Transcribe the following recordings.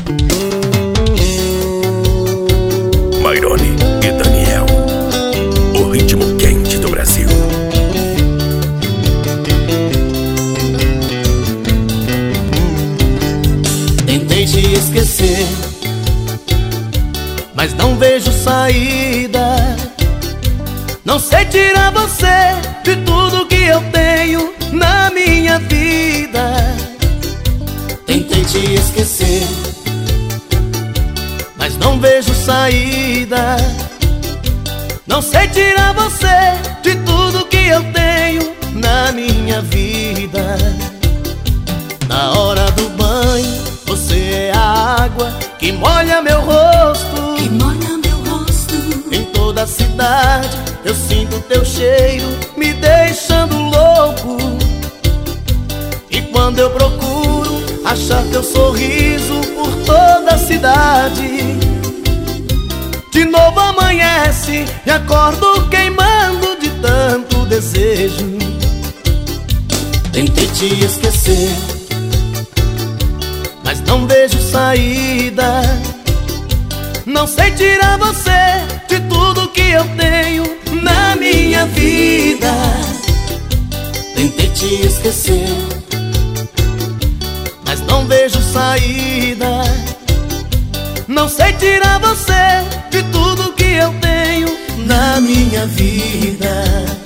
Mairone e Daniel, o ritmo quente do Brasil. Tentei te esquecer, mas não vejo saída. Não sei tirar você de tudo que eu tenho na minha vida. Tentei te esquecer, mas não vejo saída. Não sei tirar você de tudo que eu tenho na minha vida. Na hora do banho, você é a água que molha meu rosto. Que molha meu rosto. Em toda a cidade eu sinto teu cheiro me deixando louco. E quando eu procuro achar teu sorriso por toda a cidade, de novo amanhece e acordo queimando de tanto desejo. Tentei te esquecer, mas não vejo saída. Não sei tirar você de tudo que eu tenho na minha vida. Tentei te esquecer, mas não vejo saída. Não sei tirar você de tudo que eu tenho na minha vida.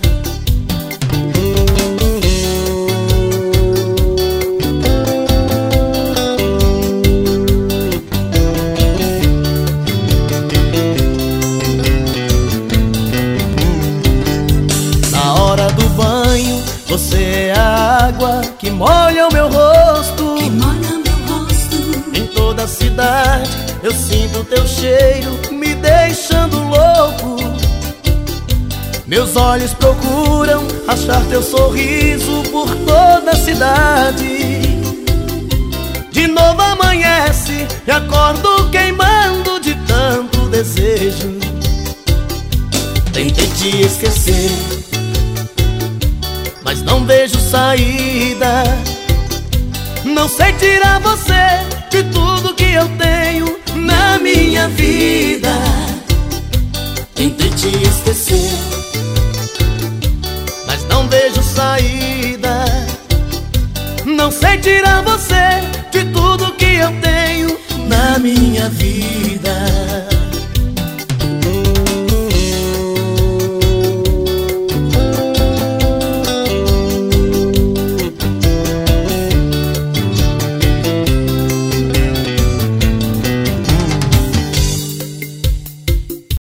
Você é a água que molha o meu rosto. Que molha meu rosto. Em toda a cidade eu sinto teu cheiro me deixando louco. Meus olhos procuram achar teu sorriso por toda a cidade. De novo amanhece e acordo queimando de tanto desejo. Tentei te esquecer, mas não vejo saída. Não sei tirar você de tudo que eu tenho na minha vida. Tentei te esquecer, mas não vejo saída. Não sei tirar você de tudo que eu tenho na minha vida.